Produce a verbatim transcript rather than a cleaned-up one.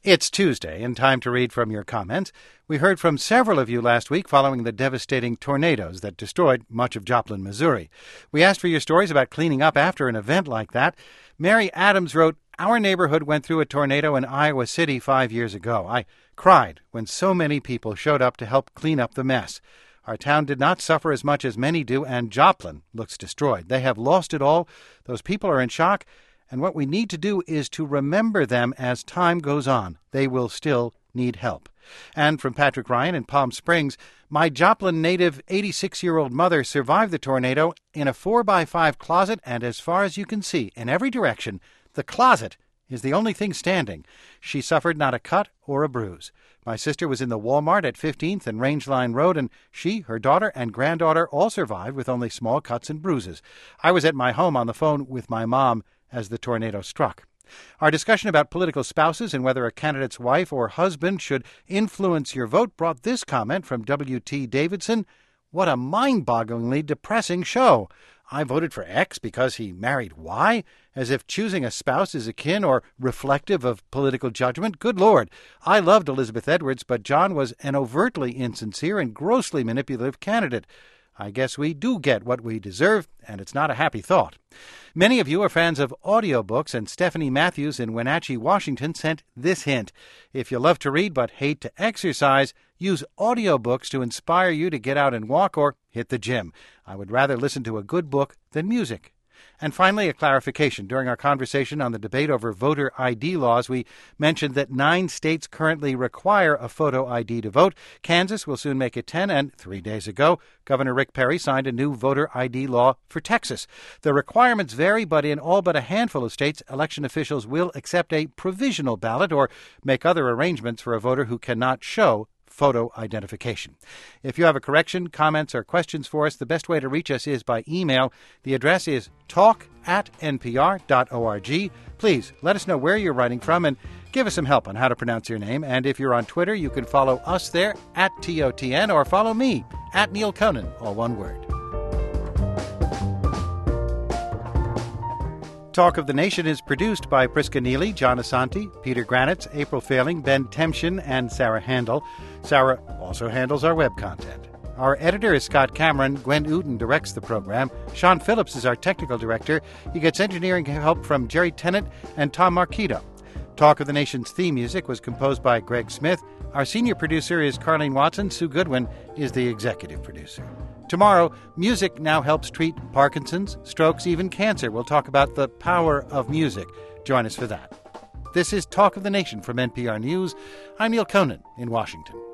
It's Tuesday, and time to read from your comments. We heard from several of you last week following the devastating tornadoes that destroyed much of Joplin, Missouri. We asked for your stories about cleaning up after an event like that. Mary Adams wrote, "Our neighborhood went through a tornado in Iowa City five years ago. I cried when so many people showed up to help clean up the mess. Our town did not suffer as much as many do, and Joplin looks destroyed. They have lost it all. Those people are in shock. And what we need to do is to remember them as time goes on. They will still need help." And from Patrick Ryan in Palm Springs, "My Joplin native eighty-six-year-old mother survived the tornado in a four by five closet, and as far as you can see, in every direction, the closet is the only thing standing. She suffered not a cut or a bruise. My sister was in the Walmart at fifteenth and Rangeline Road, and she, her daughter, and granddaughter all survived with only small cuts and bruises. I was at my home on the phone with my mom as the tornado struck." Our discussion about political spouses and whether a candidate's wife or husband should influence your vote brought this comment from W T Davidson. "What a mind-bogglingly depressing show. I voted for X because he married Y, as if choosing a spouse is akin or reflective of political judgment. Good Lord, I loved Elizabeth Edwards, but John was an overtly insincere and grossly manipulative candidate. I guess we do get what we deserve, and it's not a happy thought." Many of you are fans of audiobooks, and Stephanie Matthews in Wenatchee, Washington, sent this hint. If you love to read but hate to exercise, use audiobooks to inspire you to get out and walk or hit the gym. I would rather listen to a good book than music. And finally, a clarification. During our conversation on the debate over voter I D laws, we mentioned that nine states currently require a photo I D to vote. Kansas will soon make it ten, and three days ago, Governor Rick Perry signed a new voter I D law for Texas. The requirements vary, but in all but a handful of states, election officials will accept a provisional ballot or make other arrangements for a voter who cannot show photo identification. If you have a correction, comments, or questions for us, the best way to reach us is by email. The address is talk at n p r dot org. Please let us know where you're writing from and give us some help on how to pronounce your name. And if you're on Twitter, you can follow us there at T O T N or follow me at Neil Conan, all one word. Talk of the Nation is produced by Priska Neely, John Asante, Peter Granitz, April Failing, Ben Temshin, and Sarah Handel. Sarah also handles our web content. Our editor is Scott Cameron. Gwen Uden directs the program. Sean Phillips is our technical director. He gets engineering help from Jerry Tennant and Tom Marquito. Talk of the Nation's theme music was composed by Greg Smith. Our senior producer is Carlene Watson. Sue Goodwin is the executive producer. Tomorrow, music now helps treat Parkinson's, strokes, even cancer. We'll talk about the power of music. Join us for that. This is Talk of the Nation from N P R News. I'm Neil Conan in Washington.